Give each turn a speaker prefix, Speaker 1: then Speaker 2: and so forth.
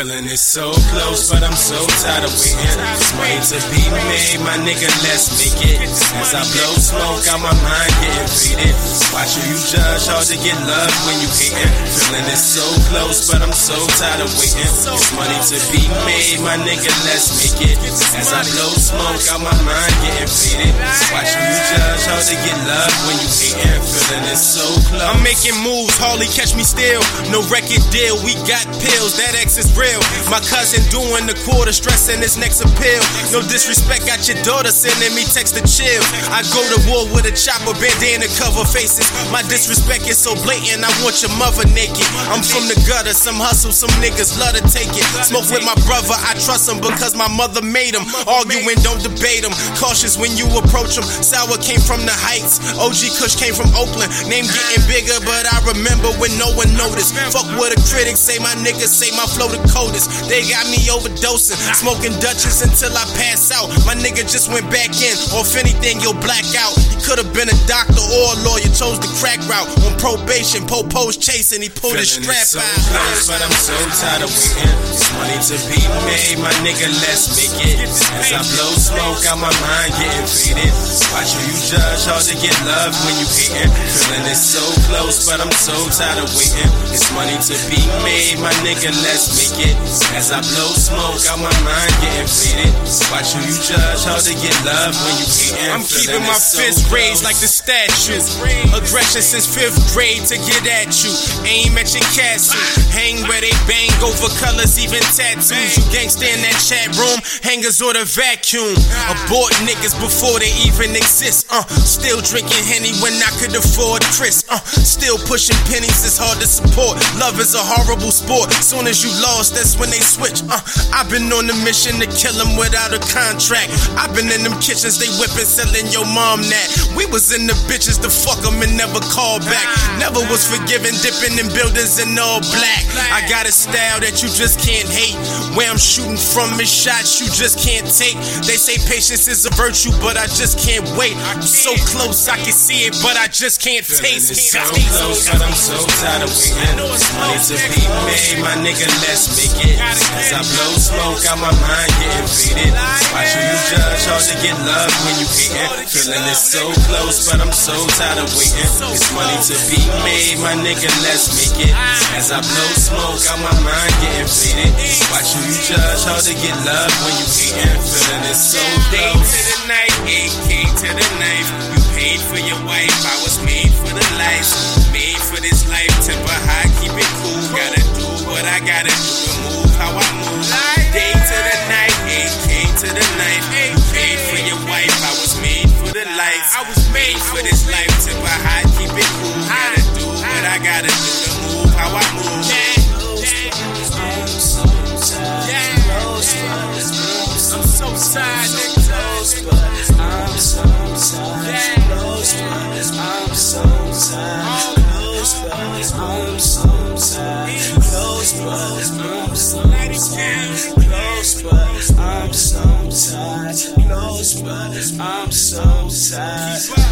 Speaker 1: Feeling it so close, but I'm so tired of waiting. It's money to be made, my nigga, let's make it. As I blow smoke out my mind, getting faded. Watching you judge, hard to get love when you hating. Feeling it so close, but I'm so tired of waiting. It's money to be made, my nigga, let's make it. As I blow smoke out my mind, getting faded. Watching you judge, hard to get love when you hating. Feeling it so close.
Speaker 2: I'm making moves, hardly catch me still. No record deal, we got pills, that X is real. My cousin doing the quarter, stressing his next appeal. No disrespect, got your daughter sending me text to chill. I go to war with a chopper, bandana cover faces. My disrespect is so blatant, I want your mother naked. I'm from the gutter, some hustle, some niggas love to take it. Smoke with my brother, I trust him because my mother made him. Arguing, don't debate him. Cautious when you approach him. Sour came from the heights, OG Kush came from Oakland. Name getting bigger, but I remember when no one noticed. Fuck what the critics say, my niggas say my flow the coldest. They got me overdosing, smoking Dutchess until I pass out. My nigga just went back in, or if anything, you'll black out. He could've been a doctor or a lawyer, chose the crack route. On probation, Popo's chasing, he pulled his strap
Speaker 1: so
Speaker 2: out.
Speaker 1: Close, but I'm so tired of waiting. It's money to be made, my nigga, let's make it. As I blow smoke out my mind, getting faded. Watching you judge, hard to get love when you hating. Feeling it so close, but I'm so tired of waiting. It's money to be made, my nigga, let's make it. As I blow smoke out my mind, getting faded. Watching you judge, hard to get love when you hating.
Speaker 2: I'm keeping my fist raised like the statue. Aggression since 5th grade to get at you. Aim at your castle. Hang where they bang over colors, even tattoos. You gangsta in that chat room, hangers or the vacuum. Abort niggas before they even exist. Still drinking Henny when I could afford Chris. Still pushing pennies, it's hard to support. Love is a horrible sport. Soon as you lost, that's when they switch. I've been on the mission to kill them without a contract. I've been in them kitchens, they whipping, selling your mom that. We was in the bitches to fuck them and never call back. Never was forgiven, dipping in buildings in all black. I got a style that you just can't hate. Where I'm shooting from is shots you just can't take. They say patience is a virtue, but I just can't wait. I'm so close, I can see it, but I just can't taste it.
Speaker 1: So close, but I'm so tired of waiting. It's money to be made, my nigga, let's make it. As I blow smoke out my mind, getting faded. Watching you judge, hard to get love when you hating. Feeling it so close, but I'm so tired of waiting. It's money to be made, my nigga, let's make it. As I blow smoke out my mind, getting faded. Watching you judge, hard to get love when you hating. Feeling it so
Speaker 2: Day
Speaker 1: close.
Speaker 2: to the night, AK to the knife. You paid for your wife, I was made for the life. Made for this life, temper high, keep it cool. Gotta do what I gotta do to move how I move. Day to the night, AK to the knife. You paid for your wife, I was made for the life. I was made for this life, temper high, keep it cool. Gotta do what I gotta do to move how I move. I'm so tired, nigga.
Speaker 3: I'm so tired. Close, but I'm so tired. Close, but I'm so tired. Close, but I'm so tired. Close, but I'm so tired. Close, but I'm so tired.